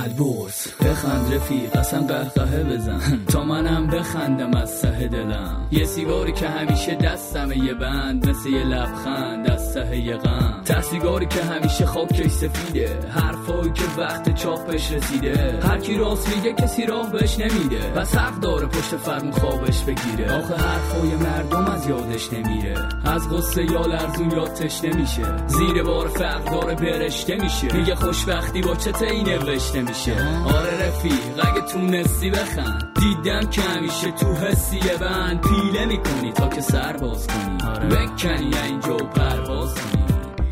البرز. بخند رفیق اصلا قهقهه بزن تا منم بخندم از ته دلم. یه سیگاری که همیشه دستمه، یه بند مثل یه لبخند از ته یه غم. ته سیگاری که همیشه خاکش سفیده، حرفایی که وقت چاپش رسیده. هر کی راست میگه کسی راه بهش نمیده، پس حق داره پشت فرمون خوابش بگیره. آخه حرفای مردم از یادش نمیره، از غصه یا لرزون یادش نمیشه. زیر بار فقر داره برشته میشه، میگه خوشبختی با چته این نوشته میشه. آره رفیق اگه تونستی بخند، دیدم که همیشه تو حسیه بند پیله میکنی تا که سر باز کنی. بکنی اینجا و پرواز کنی.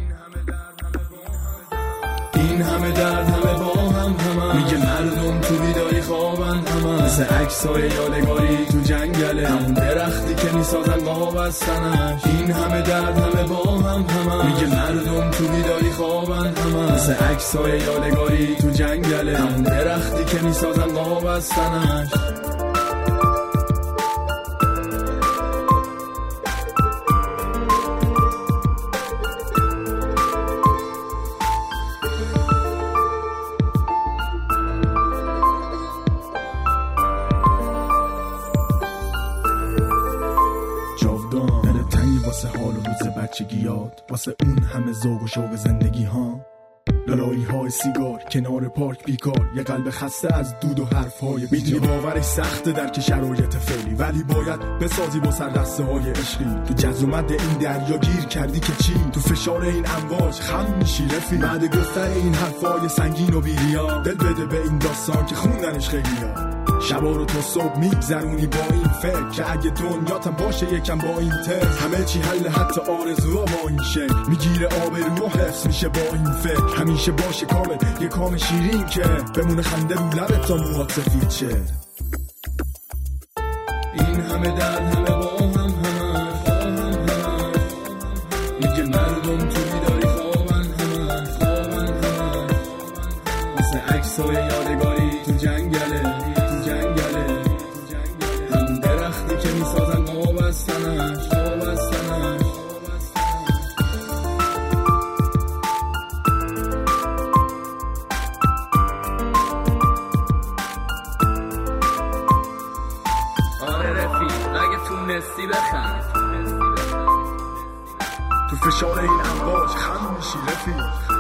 این همه درد همه با هم میگه مردم تو بیداری خوابن همه، مثل عکسای یادگاری تو جنگله، همون درختی که میسازن قاب از تنش. این همه درد همه با هم میگه مردم تو بیداری خوابن همه، مثل عکسای یادگاری تو جنگله، همون درختی که میسازن قاب از تنش. واسه حال و روز بچگیات، واسه اون همه ذوق و شوق زندگی ها. لالایی های سیگار کنار پارک بیکار، یه قلب خسته از دود و حرف های میدونی باورش سخته درک شرایط فعلی، ولی باید بسازی با سر دسته های عشقی. تو جزومت این دریا گیر کردی که چی، تو فشار این امواج خم میشی رفیق. بعد گفتن این حرفای سنگین و بیریا، دل بده به این داستان که خوندنش خیلی ها. شبا رو تا صبح میگذرونی با این فکر که اگه دنیاتم باشه یکم با این تر، همه چی حل حتی آرزوها با این شکل. میگیره آبرو و حفظ میشه با این فکر، همیشه باشه کامل یه کام شیرین که بمونه خنده رو لبت تا موهات سفید شه. این همه درد همه با هم میگه مردم تو بیداری خوابن همه مثل عکسای یادگاری تو جنگله، همون درختی که میسازن قاب از تنش. آره رفیق اگه تونستی بخند، تو فشار این امواج خم میشی رفیق.